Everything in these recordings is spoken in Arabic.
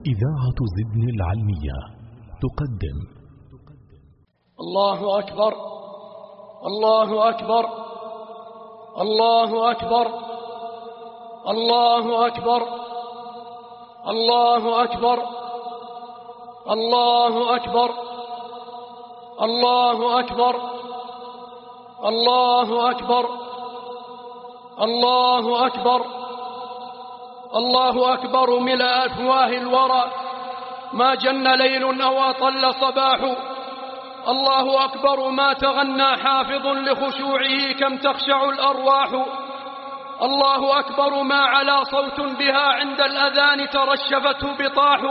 إذاعة زدن العلمية تقدم الله أكبر الله أكبر الله أكبر الله أكبر الله أكبر الله أكبر الله أكبر الله أكبر الله أكبر الله أكبر ملء أفواه الورى ما جن ليل أو أطل صباح الله أكبر ما تغنى حافظ لخشوعه كم تخشع الأرواح الله أكبر ما علا صوت بها عند الأذان ترشفته بطاح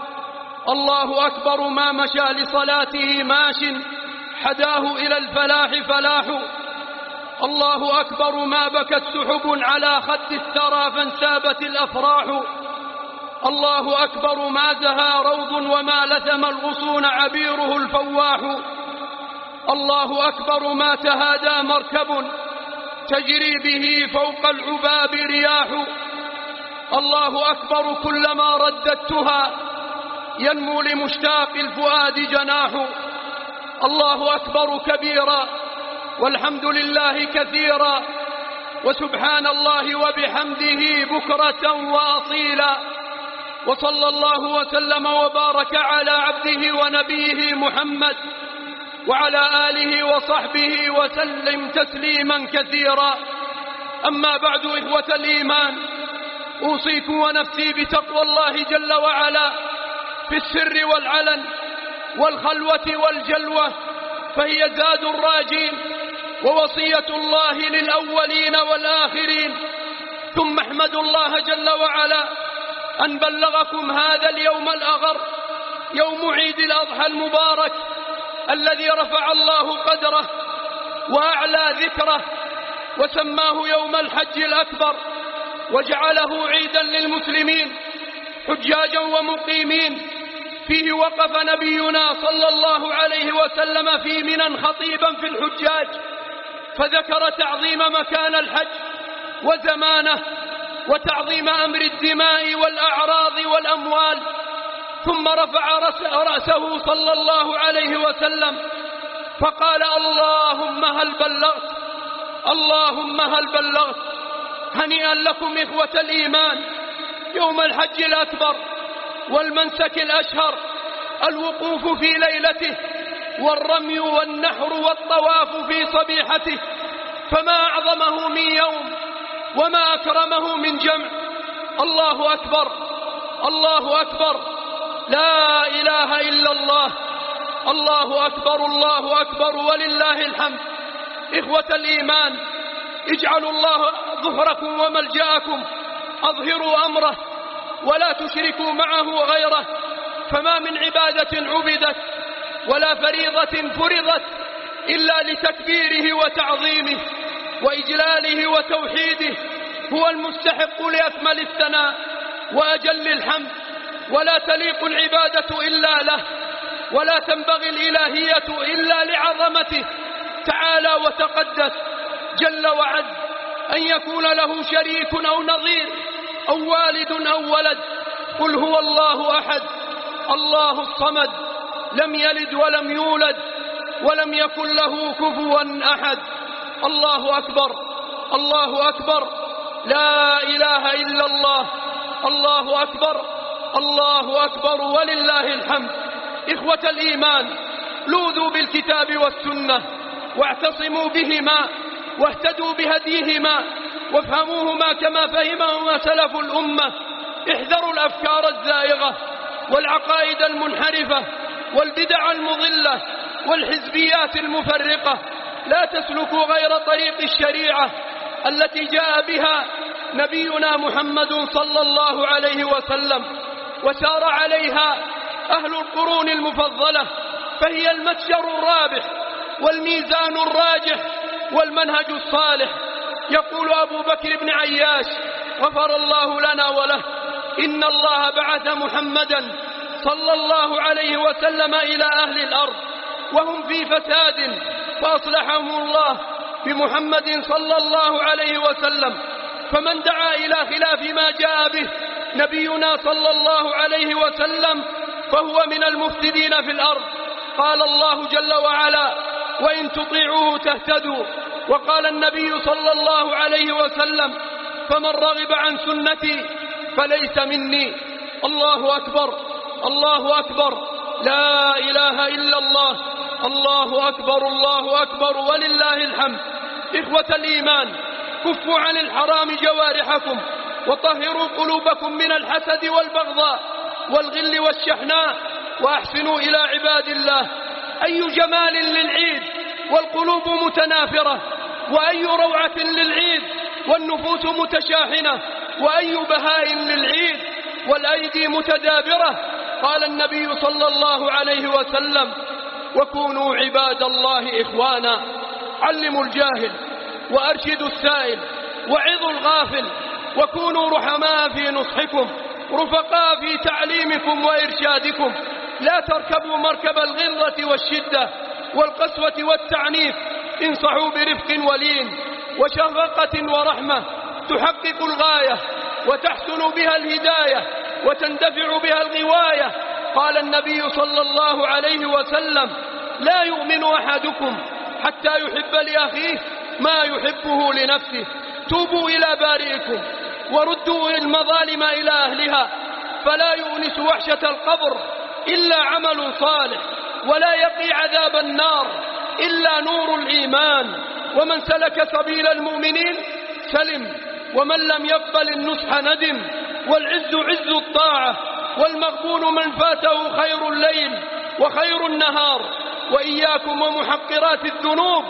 الله أكبر ما مشى لصلاته ماش حداه إلى الفلاح فلاح الله أكبر ما بكت سحب على خد الثرى فانسابت الأفراح الله أكبر ما زهى روض وما لثم الغصون عبيره الفواح الله أكبر ما تهادى مركب تجري به فوق العباب رياح الله أكبر كلما رددتها ينمو لمشتاق الفؤاد جناح الله أكبر كبيرا والحمد لله كثيرا وسبحان الله وبحمده بكرة وأصيلا وصلى الله وسلم وبارك على عبده ونبيه محمد وعلى آله وصحبه وسلم تسليما كثيرا. أما بعد إخوة الإيمان، أوصيكم ونفسي بتقوى الله جل وعلا في السر والعلن والخلوة والجلوة، فهي زاد الراجين ووصية الله للأولين والآخرين. ثم احمدوا الله جل وعلا أن بلغكم هذا اليوم الأغر، يوم عيد الأضحى المبارك الذي رفع الله قدره وأعلى ذكره وسماه يوم الحج الأكبر، وجعله عيدا للمسلمين حجاجا ومقيمين. فيه وقف نبينا صلى الله عليه وسلم في منى خطيبا في الحجاج، فذكر تعظيم مكان الحج وزمانه وتعظيم أمر الدماء والأعراض والأموال. ثم رفع رأسه صلى الله عليه وسلم فقال: اللهم هل بلغت، اللهم هل بلغت. هنيئا لكم إخوة الإيمان، يوم الحج الأكبر والمنسك الأشهر، الوقوف في ليلته والرمي والنحر والطواف في صبيحته، فما أعظمه من يوم وما أكرمه من جمع. الله أكبر الله أكبر، لا إله إلا الله، الله أكبر الله أكبر ولله الحمد. إخوة الإيمان، اجعلوا الله ظهركم وملجأكم، أظهروا أمره ولا تشركوا معه غيره، فما من عبادة عبدت ولا فريضة فرضت إلا لتكبيره وتعظيمه وإجلاله وتوحيده. هو المستحق لأكمل الثناء وأجل الحمد، ولا تليق العبادة إلا له، ولا تنبغي الإلهية إلا لعظمته تعالى وتقدس جل وعز أن يكون له شريك أو نظير أو والد أو ولد. قل هو الله أحد الله الصمد، لم يلد ولم يولد ولم يكن له كفوا أحد. الله أكبر الله أكبر، لا إله إلا الله، الله أكبر الله أكبر ولله الحمد. إخوة الإيمان، لوذوا بالكتاب والسنة واعتصموا بهما واهتدوا بهديهما وافهموهما كما فهمهما سلف الأمة. احذروا الأفكار الزائغة والعقائد المنحرفة والبدع المضلة والحزبيات المفرقة. لا تسلكوا غير طريق الشريعة التي جاء بها نبينا محمد صلى الله عليه وسلم وسار عليها أهل القرون المفضلة، فهي المتجر الرابح والميزان الراجح والمنهج الصالح. يقول أبو بكر بن عياش غفر الله لنا وله: إن الله بعث محمدا صلى الله عليه وسلم إلى أهل الأرض وهم في فساد، فأصلحهم الله بمحمد صلى الله عليه وسلم. فمن دعا إلى خلاف ما جاء به نبينا صلى الله عليه وسلم فهو من المفسدين في الأرض. قال الله جل وعلا: وإن تطيعوه تهتدوا. وقال النبي صلى الله عليه وسلم: فمن رغب عن سنتي فليس مني. الله أكبر، الله أكبر، لا إله إلا الله، الله أكبر، الله أكبر ولله الحمد. إخوة الإيمان، كفوا عن الحرام جوارحكم، وطهروا قلوبكم من الحسد والبغضاء والغل والشحناء، وأحسنوا إلى عباد الله. أي جمال للعيد والقلوب متنافرة، وأي روعة للعيد والنفوس متشاحنة، وأي بهاء للعيد والأيدي متدابرة. قال النبي صلى الله عليه وسلم: وكونوا عباد الله إخوانا، علموا الجاهل وأرشدوا السائل وعظوا الغافل، وكونوا رحماء في نصحكم، رفقاء في تعليمكم وإرشادكم. لا تركبوا مركب الغلظة والشدة والقسوة والتعنيف، انصحوا برفق ولين وشفقة ورحمة، تحقق الغاية وتحسن بها الهداية وتندفع بها الغواية. قال النبي صلى الله عليه وسلم: لا يؤمن أحدكم حتى يحب لأخيه ما يحبه لنفسه. توبوا إلى بارئكم وردوا المظالم إلى أهلها، فلا يؤنس وحشة القبر إلا عمل صالح، ولا يقي عذاب النار إلا نور الإيمان. ومن سلك سبيل المؤمنين سلم، ومن لم يقبل النصح ندم. والعز عز الطاعة، والمغبون من فاته خير الليل وخير النهار. وإياكم ومحقرات الذنوب،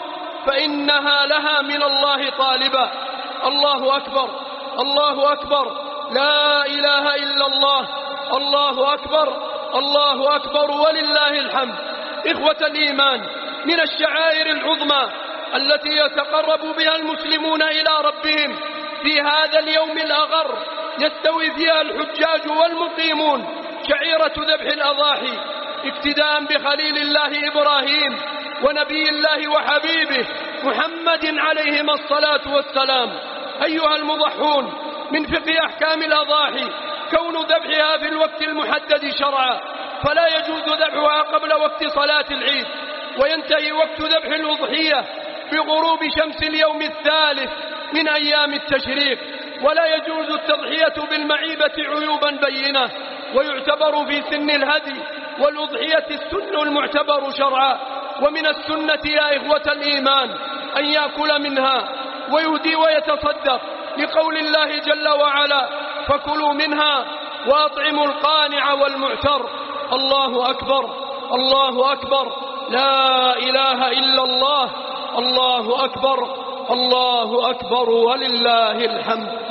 فإنها لها من الله طالبا. الله أكبر، الله أكبر، لا إله إلا الله، الله أكبر، الله أكبر ولله الحمد. إخوة الإيمان، من الشعائر العظمى التي يتقرب بها المسلمون إلى ربهم في هذا اليوم الأغر يستوي فيها الحجاج والمقيمون شعيرة ذبح الأضاحي، اقتداء بخليل الله إبراهيم ونبي الله وحبيبه محمد عليهما الصلاة والسلام. أيها المضحون، من فقه أحكام الأضاحي كون ذبحها في الوقت المحدد شرعا، فلا يجوز ذبحها قبل وقت صلاة العيد، وينتهي وقت ذبح الأضحية بغروب شمس اليوم الثالث من أيام التشريق. ولا يجوز التضحية بالمعيبة عيوبا بينة، ويعتبر في سن الهدي والأضحية السن المعتبر شرعا. ومن السنة يا إخوة الإيمان أن يأكل منها ويهدي ويتصدق، لقول الله جل وعلا: فكلوا منها وأطعموا القانع والمعتر. الله أكبر، الله أكبر، لا إله إلا الله، الله أكبر، الله أكبر ولله الحمد.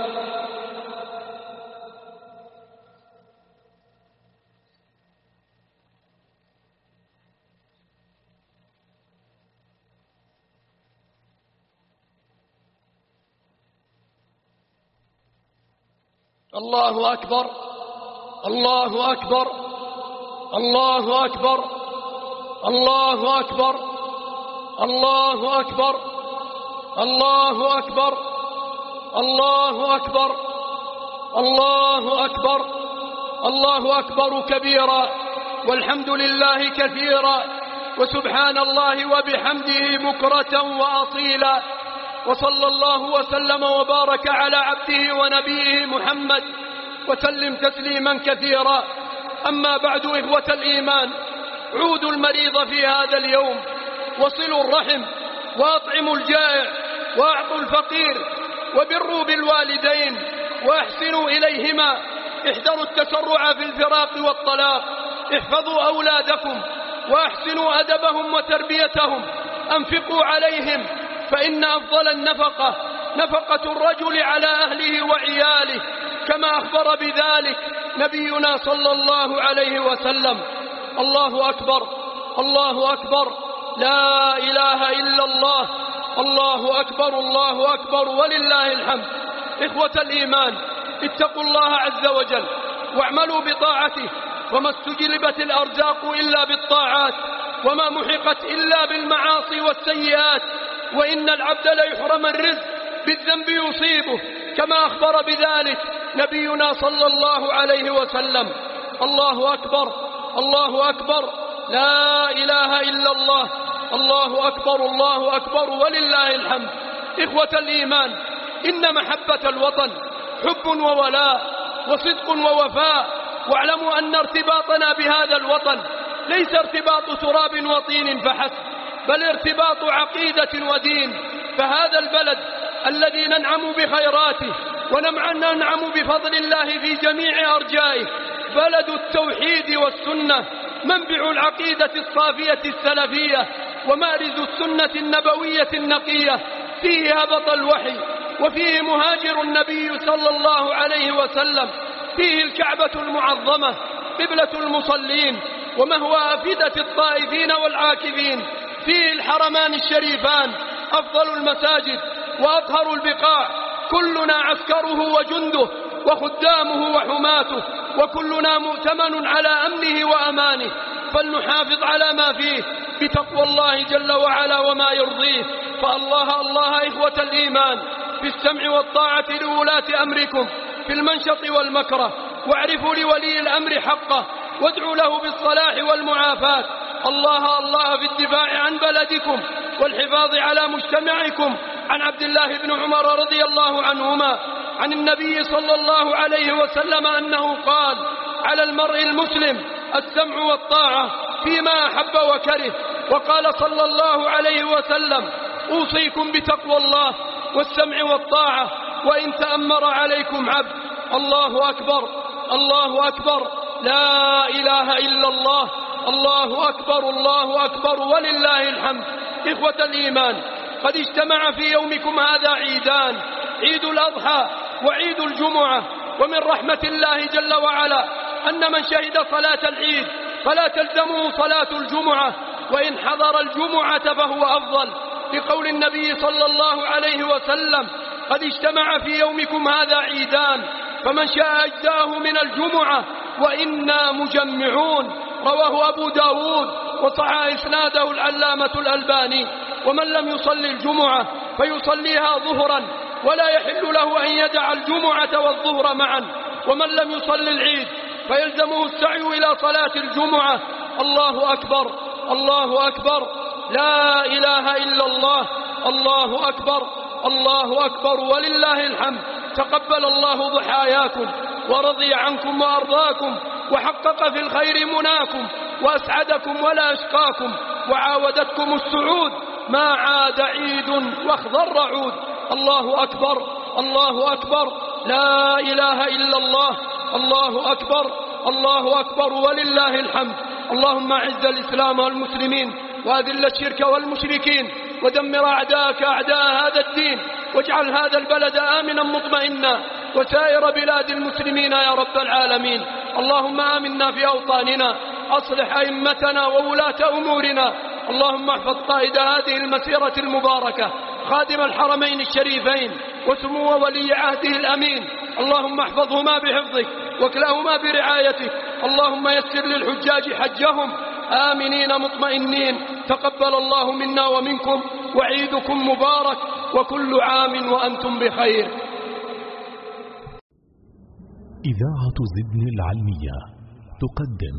الله أكبر، الله أكبر، الله أكبر، الله أكبر، الله أكبر، الله أكبر، الله أكبر، الله أكبر، الله أكبر كبيرا، والحمد لله كثيرا، وسبحان الله وبحمده بكرة وأصيلا. وصلى الله وسلم وبارك على عبده ونبيه محمد وسلم تسليما كثيرا. أما بعد، إخوة الإيمان، عودوا المريض في هذا اليوم، وصلوا الرحم، وأطعموا الجائع، وأعطوا الفقير، وبروا بالوالدين وأحسنوا إليهما. احذروا التسرع في الفراق والطلاق. احفظوا أولادكم وأحسنوا أدبهم وتربيتهم. أنفقوا عليهم، فإن أفضل النفقة نفقة الرجل على أهله وعياله، كما أخبر بذلك نبينا صلى الله عليه وسلم. الله أكبر، الله أكبر، لا إله إلا الله، الله أكبر، الله أكبر ولله الحمد. إخوة الإيمان، اتقوا الله عز وجل واعملوا بطاعته، وما استجلبت الأرزاق إلا بالطاعات، وما محقت إلا بالمعاصي والسيئات. وإن العبد ليحرم الرزق بالذنب يصيبه، كما أخبر بذلك نبينا صلى الله عليه وسلم. الله أكبر، الله أكبر، لا إله إلا الله، الله أكبر، الله أكبر ولله الحمد. إخوة الإيمان، إن محبة الوطن حب وولاء وصدق ووفاء، واعلموا أن ارتباطنا بهذا الوطن ليس ارتباط تراب وطين فحسب، بل ارتباط عقيدة ودين. فهذا البلد الذي ننعم بخيراته وننعم بفضل الله في جميع أرجائه بلد التوحيد والسنة، منبع العقيدة الصافية السلفية ومارز السنة النبوية النقية. فيه هبط الوحي، وفيه مهاجر النبي صلى الله عليه وسلم، فيه الكعبة المعظمة قبلة المصلين ومهوى أفئدة الطائفين والعاكفين، فيه الحرمان الشريفان أفضل المساجد وأطهر البقاع، كلنا عسكره وجنده وخدامه وحماته، وكلنا مؤتمن على أمنه وأمانه. فلنحافظ على ما فيه بتقوى الله جل وعلا وما يرضيه. فالله الله إخوة الإيمان في السمع والطاعة لولاة أمركم في المنشط والمكره، واعرفوا لولي الأمر حقه وادعوا له بالصلاح والمعافاة. الله الله في الدفاع عن بلدكم والحفاظ على مجتمعكم. عن عبد الله بن عمر رضي الله عنهما عن النبي صلى الله عليه وسلم أنه قال: على المرء المسلم السمع والطاعة فيما أحب وكره. وقال صلى الله عليه وسلم: أوصيكم بتقوى الله والسمع والطاعة وإن تأمر عليكم عبد. الله أكبر، الله أكبر، لا إله إلا الله، الله أكبر، الله أكبر ولله الحمد. إخوة الإيمان، قد اجتمع في يومكم هذا عيدان، عيد الأضحى وعيد الجمعة. ومن رحمة الله جل وعلا أن من شهد صلاة العيد فلا تلزمه صلاة الجمعة، وإن حضر الجمعة فهو أفضل، لقول النبي صلى الله عليه وسلم: قد اجتمع في يومكم هذا عيدان فمن شاء أجزاه من الجمعة وإنا مجمعون. رواه أبو داود وصحح إسناده العلامة الألباني. ومن لم يصلي الجمعة فيصليها ظهرا، ولا يحل له أن يدع الجمعة والظهر معا. ومن لم يصلي العيد فيلزمه السعي إلى صلاة الجمعة. الله أكبر، الله أكبر، لا إله إلا الله، الله أكبر، الله أكبر ولله الحمد. تقبل الله ضحاياكم ورضي عنكم وأرضاكم وحقق في الخير مناكم وأسعدكم ولا أشقاكم وعاودتكم السعود ما عاد عيد واخضر عود. الله أكبر، الله أكبر، لا إله إلا الله، الله أكبر، الله أكبر ولله الحمد. اللهم أعز الإسلام والمسلمين وأذل الشرك والمشركين ودمر أعداءك أعداء هذا الدين، واجعل هذا البلد آمنا مطمئنا وسائر بلاد المسلمين يا رب العالمين. اللهم آمنا في أوطاننا، أصلح أئمتنا وولاة أمورنا. اللهم احفظ قائد هذه المسيرة المباركة خادم الحرمين الشريفين وسمو ولي عهده الأمين، اللهم احفظهما بحفظك واكلهما برعايتك. اللهم يسر للحجاج حجهم آمنين مطمئنين. تقبل الله منا ومنكم، وعيدكم مبارك، وكل عام وأنتم بخير. إذاعة زدن العلمية تقدم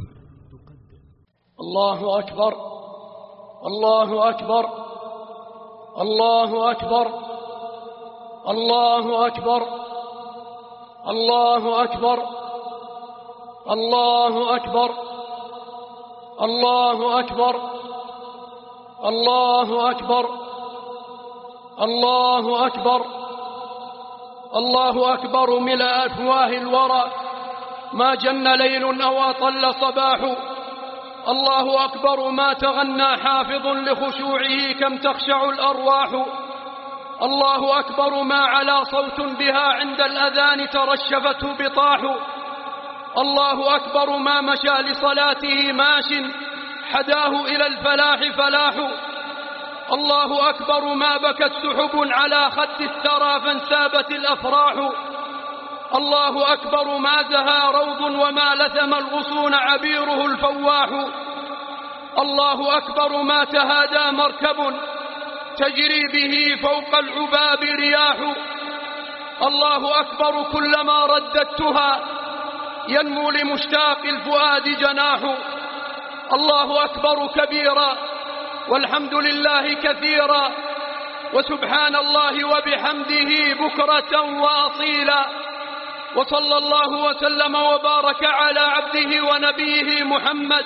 الله أكبر، الله أكبر، الله أكبر، الله أكبر، الله أكبر، الله أكبر، الله أكبر، الله أكبر، الله أكبر، الله أكبر ملء أفواه الورى ما جن ليل أو أطل صباح. الله أكبر ما تغنى حافظ لخشوعه كم تخشع الأرواح. الله أكبر ما علا صوت بها عند الأذان ترشفته بطاح. الله أكبر ما مشى لصلاته ماش حداه إلى الفلاح فلاح. الله أكبر ما بكت سحب على خد الثرى فانسابت الأفراح. الله أكبر ما زهى روض وما لثم الغصون عبيره الفواح. الله أكبر ما تهادى مركب تجري به فوق العباب رياح. الله أكبر كلما رددتها ينمو لمشتاق الفؤاد جناح. الله أكبر كبيرا والحمد لله كثيرا وسبحان الله وبحمده بكرة وأصيلا. وصلى الله وسلم وبارك على عبده ونبيه محمد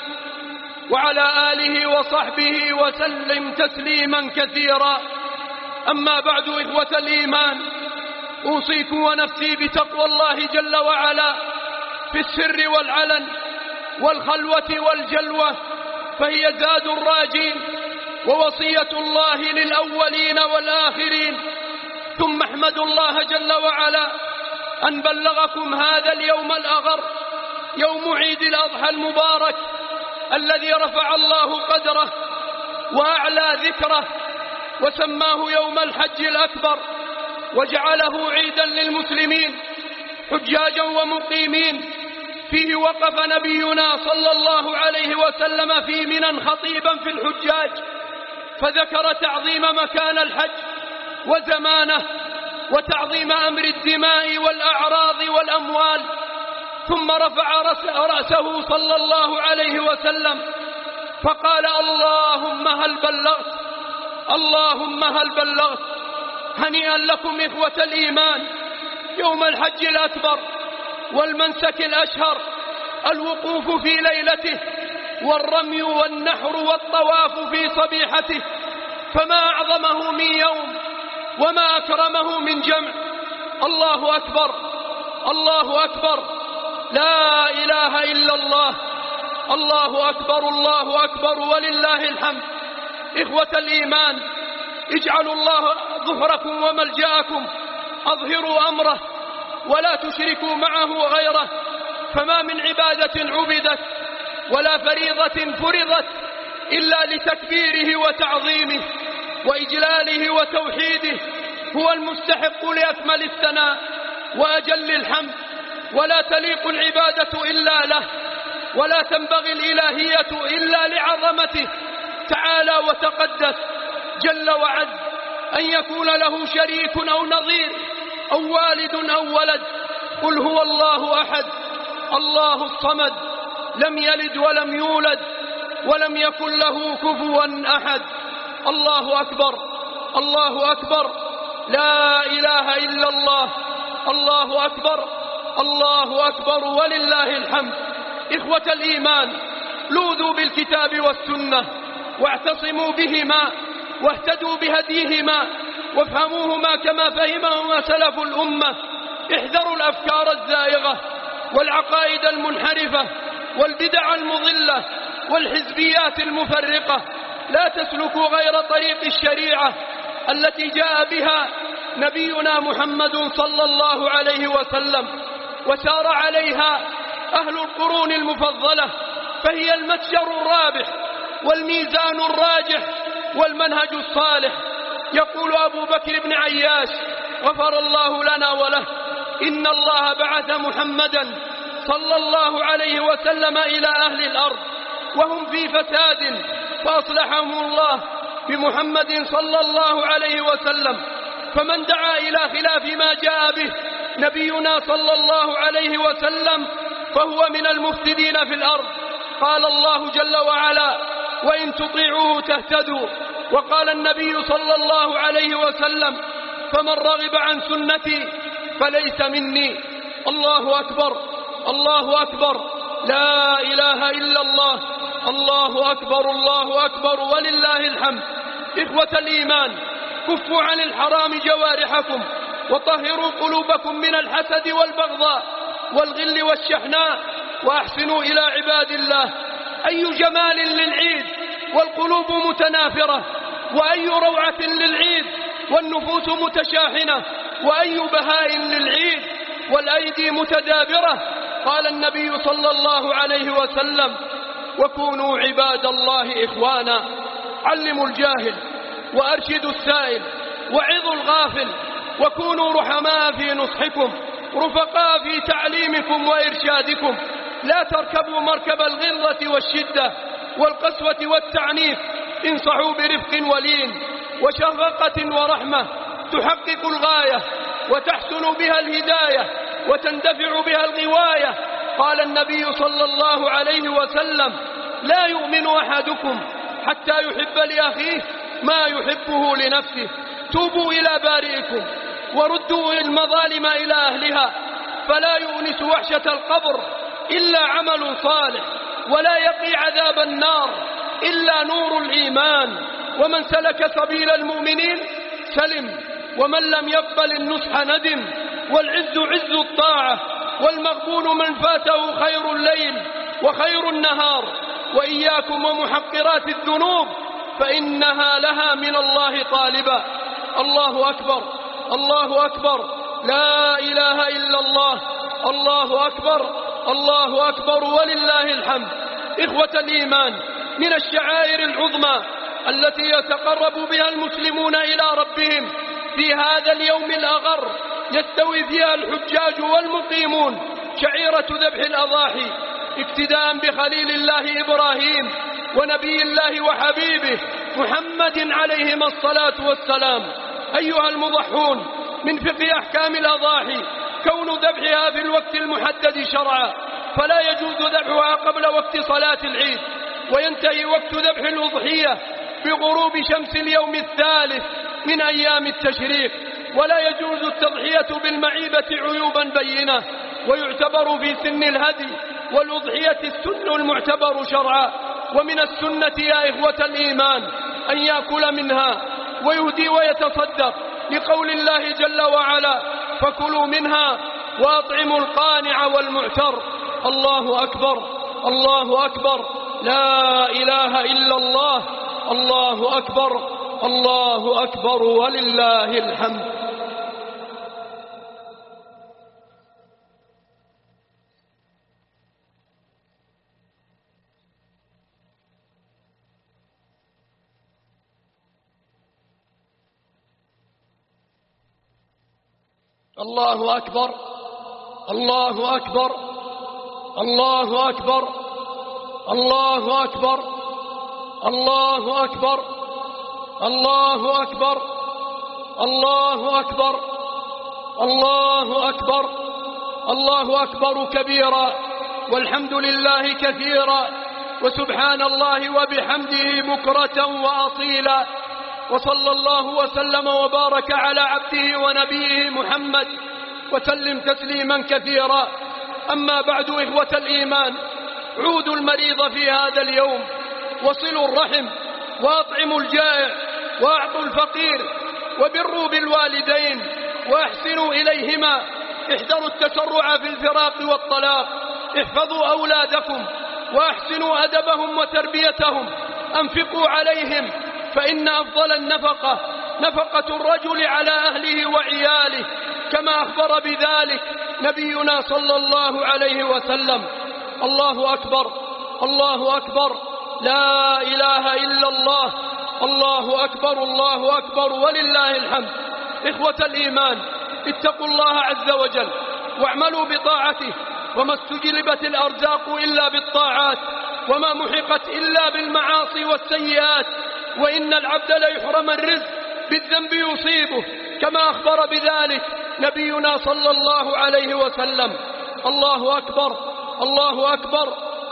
وعلى آله وصحبه وسلم تسليما كثيرا. أما بعد، إخوة الإيمان، أوصيكم ونفسي بتقوى الله جل وعلا في السر والعلن والخلوة والجلوة، فهي زاد الراجين ووصية الله للأولين والآخرين. ثم احمدوا الله جل وعلا أن بلغكم هذا اليوم الأغر، يوم عيد الأضحى المبارك الذي رفع الله قدره وأعلى ذكره وسماه يوم الحج الأكبر، وجعله عيدا للمسلمين حجاجا ومقيمين. فيه وقف نبينا صلى الله عليه وسلم في منى خطيبا في الحجاج، فذكر تعظيم مكان الحج وزمانه وتعظيم أمر الدماء والأعراض والأموال. ثم رفع رأسه صلى الله عليه وسلم فقال: اللهم هل بلغت؟ اللهم هل بلغت؟ هنيئا لكم إخوة الإيمان، يوم الحج الأكبر والمنسك الأشهر، الوقوف في ليلته والرمي والنحر والطواف في صبيحته، فما أعظمه من يوم وما أكرمه من جمع. الله أكبر، الله أكبر، لا إله إلا الله، الله أكبر، الله أكبر ولله الحمد. إخوة الإيمان، اجعلوا الله ظهركم وملجأكم، أظهروا أمره ولا تشركوا معه غيره، فما من عبادة عبدت ولا فريضة فرضت إلا لتكبيره وتعظيمه وإجلاله وتوحيده. هو المستحق لأكمل الثناء وأجل الحمد، ولا تليق العبادة إلا له، ولا تنبغي الإلهية إلا لعظمته تعالى وتقدس جل وعز أن يكون له شريك أو نظير أو والد أو ولد. قل هو الله أحد الله الصمد، لم يلد ولم يولد ولم يكن له كفوا أحد. الله أكبر، الله أكبر، لا إله إلا الله، الله أكبر، الله أكبر ولله الحمد. إخوة الإيمان، لوذوا بالكتاب والسنة واعتصموا بهما واهتدوا بهديهما وافهموهما كما فهمهما سلف الأمة. احذروا الأفكار الزائغة والعقائد المنحرفة والبدع المضلة والحزبيات المفرقة. لا تسلكوا غير طريق الشريعة التي جاء بها نبينا محمد صلى الله عليه وسلم وسار عليها أهل القرون المفضلة، فهي المتجر الرابح والميزان الراجح والمنهج الصالح. يقول أبو بكر بن عياش غفر الله لنا وله: إن الله بعث محمدا صلى الله عليه وسلم إلى أهل الأرض وهم في فساد، فأصلحهم الله بمحمد صلى الله عليه وسلم. فمن دعا إلى خلاف ما جاء به نبينا صلى الله عليه وسلم فهو من المفسدين في الأرض. قال الله جل وعلا: وإن تطيعوه تهتدوا. وقال النبي صلى الله عليه وسلم: فمن رغب عن سنتي فليس مني. الله أكبر، الله أكبر، لا إله إلا الله، الله أكبر، الله أكبر ولله الحمد. إخوة الإيمان، كفوا عن الحرام جوارحكم وطهروا قلوبكم من الحسد والبغضاء والغل والشحناء وأحسنوا إلى عباد الله. أي جمال للعيد والقلوب متنافرة، وأي روعة للعيد والنفوس متشاحنة، وأي بهاء للعيد والأيدي متدابرة. قال النبي صلى الله عليه وسلم: وكونوا عباد الله إخوانا، علموا الجاهل وأرشدوا السائل وعظوا الغافل، وكونوا رحماء في نصحكم رفقاء في تعليمكم وإرشادكم. لا تركبوا مركب الغلظة والشدة والقسوة والتعنيف، انصحوا برفق ولين وشفقة ورحمة تحقق الغاية وتحسن بها الهداية وتندفع بها الغواية. قال النبي صلى الله عليه وسلم: لا يؤمن أحدكم حتى يحب لأخيه ما يحبه لنفسه. توبوا إلى بارئكم وردوا المظالم إلى أهلها، فلا يؤنس وحشة القبر إلا عمل صالح، ولا يقي عذاب النار إلا نور الإيمان. ومن سلك سبيل المؤمنين سلم، ومن لم يقبل النصح ندم. والعز عز الطاعة، والمغبون من فاته خير الليل وخير النهار. وإياكم ومحقرات الذنوب فإنها لها من الله طالبا. الله أكبر، الله أكبر، لا إله إلا الله، الله أكبر، الله أكبر ولله الحمد. إخوة الإيمان، من الشعائر العظمى التي يتقرب بها المسلمون إلى ربهم في هذا اليوم الأغر يستوي فيها الحجاج والمقيمون شعيرة ذبح الأضاحي، اقتداء بخليل الله إبراهيم ونبي الله وحبيبه محمد عليهما الصلاة والسلام. أيها المضحون، من فقه أحكام الأضاحي كون ذبحها في الوقت المحدد شرعا، فلا يجوز ذبحها قبل وقت صلاة العيد، وينتهي وقت ذبح الأضحية بغروب شمس اليوم الثالث من أيام التشريق. ولا يجوز التضحية بالمعيبة عيوبا بينة، ويعتبر في سن الهدي والأضحية السن المعتبر شرعا. ومن السنة يا إخوة الإيمان أن يأكل منها ويهدي ويتصدق، لقول الله جل وعلا: فكلوا منها وأطعموا القانع والمعتر. الله أكبر، الله أكبر، لا إله إلا الله، الله أكبر، الله أكبر ولله الحمد. الله أكبر، الله أكبر، الله أكبر، الله أكبر، الله أكبر، الله أكبر، الله أكبر، الله أكبر، الله أكبر كبيرا، والحمد لله كثيرا، وسبحان الله وبحمده بكرة وأصيلا. وصلى الله وسلم وبارك على عبده ونبيه محمد وسلم تسليما كثيرا. أما بعد، إخوة الإيمان، عودوا المريض في هذا اليوم، وصلوا الرحم، وأطعموا الجائع، وأعطوا الفقير، وبروا بالوالدين، وأحسنوا إليهما. احذروا التسرع في الفراق والطلاق. احفظوا أولادكم وأحسنوا أدبهم وتربيتهم. أنفقوا عليهم، فإن أفضل النفقة نفقة الرجل على أهله وعياله، كما أخبر بذلك نبينا صلى الله عليه وسلم. الله أكبر، الله أكبر، لا إله إلا الله، الله أكبر، الله أكبر ولله الحمد. إخوة الإيمان، اتقوا الله عز وجل واعملوا بطاعته، وما استجلبت الأرزاق إلا بالطاعات، وما محقت إلا بالمعاصي والسيئات. وإن العبد ليحرم الرزق بالذنب يصيبه، كما أخبر بذلك نبينا صلى الله عليه وسلم. الله أكبر، الله أكبر،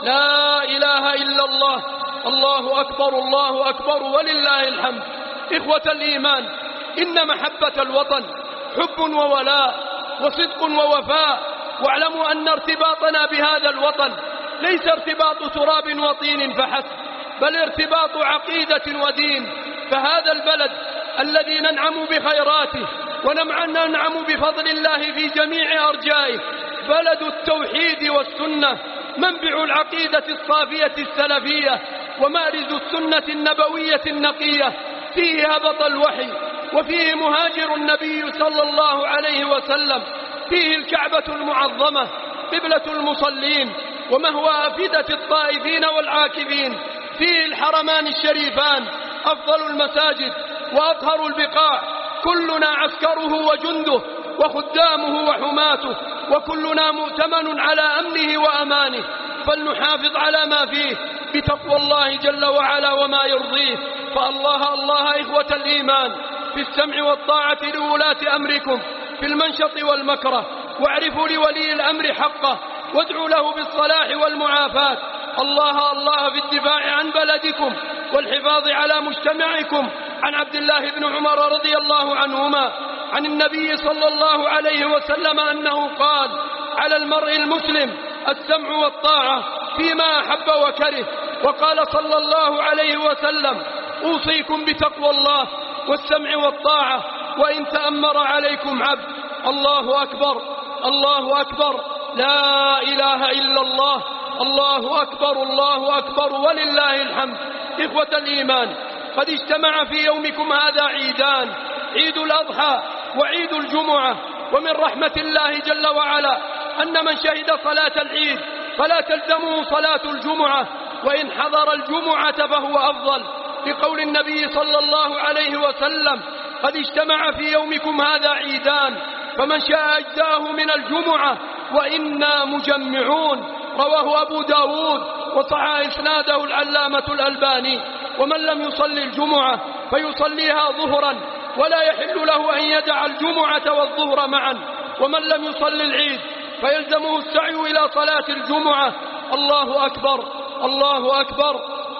لا إله إلا الله، الله أكبر، الله أكبر ولله الحمد. إخوة الإيمان، إن محبة الوطن حب وولاء وصدق ووفاء. واعلموا أن ارتباطنا بهذا الوطن ليس ارتباط تراب وطين فحسب، بل ارتباط عقيدة ودين. فهذا البلد الذي ننعم بخيراته وننعم بفضل الله في جميع أرجائه بلد التوحيد والسنة، منبع العقيدة الصافية السلفية، ومارز السنة النبوية النقية. فيه هبط الوحي، وفيه مهاجر النبي صلى الله عليه وسلم، فيه الكعبة المعظمة قبلة المصلين ومهوى أفئدة الطائفين والعاكفين، فيه الحرمان الشريفان أفضل المساجد وأطهر البقاع. كلنا عسكره وجنده وخدامه وحماته، وكلنا مؤتمن على أمنه وأمانه. فلنحافظ على ما فيه بتقوى الله جل وعلا وما يرضيه. فالله الله إخوة الإيمان في السمع والطاعة لولاة أمركم، في المنشط والمكره، واعرفوا لولي الأمر حقه، وادعوا له بالصلاح والمعافاة. الله الله في الدفاع عن بلدكم والحفاظ على مجتمعكم. عن عبد الله بن عمر رضي الله عنهما عن النبي صلى الله عليه وسلم أنه قال: على المرء المسلم السمع والطاعة فيما أحب وكره. وقال صلى الله عليه وسلم: أوصيكم بتقوى الله والسمع والطاعة وإن تأمر عليكم عبد. الله أكبر، الله أكبر، لا إله إلا الله، الله أكبر، الله أكبر، ولله الحمد. إخوة الإيمان، قد اجتمع في يومكم هذا عيدان: عيد الأضحى وعيد الجمعة. ومن رحمة الله جل وعلا أن من شهد صلاة العيد فلا تلزمه صلاة الجمعة، وإن حضر الجمعة فهو أفضل، لقول النبي صلى الله عليه وسلم: قد اجتمع في يومكم هذا عيدان فمن شاء أجزاه من الجمعة وإنا مجمعون. رواه أبو داود وصحح إسناده العلامة الألباني. ومن لم يصلي الجمعة فيصليها ظهرا، ولا يحل له أن يدع الجمعة والظهر معا. ومن لم يصلي العيد فيلزمه السعي إلى صلاة الجمعة. الله أكبر، الله أكبر،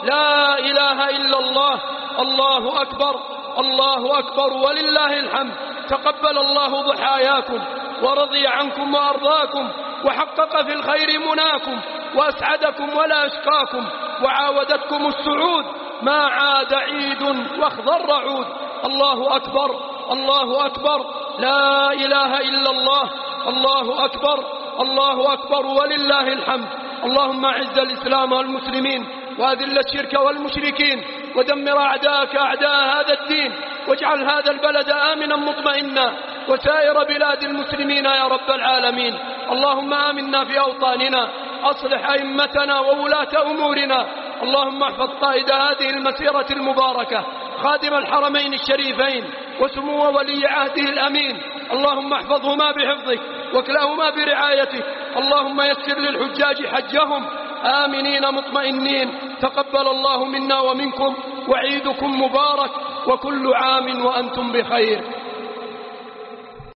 لا إله إلا الله، الله أكبر، الله أكبر، ولله الحمد. تقبل الله ضحاياكم ورضي عنكم وأرضاكم، وحقق في الخير مناكم، وأسعدكم ولا أشقاكم، وعاودتكم السعود ما عاد عيد واخضر عود. الله أكبر، الله أكبر، لا إله إلا الله، الله أكبر، الله أكبر، ولله الحمد. اللهم أعز الإسلام والمسلمين، وأذل الشرك والمشركين، ودمر أعداءك أعداء هذا الدين، واجعل هذا البلد آمنا مطمئنا، وسائر بلاد المسلمين يا رب العالمين. اللهم آمنا في أوطاننا، أصلح أئمتنا وولاة أمورنا. اللهم احفظ قائد هذه المسيرة المباركة، خادم الحرمين الشريفين وسمو ولي عهده الأمين. اللهم احفظهما بحفظك واكلهما برعايتك. اللهم يسر للحجاج حجهم آمنين مطمئنين. تقبل الله منا ومنكم، وعيدكم مبارك، وكل عام وأنتم بخير.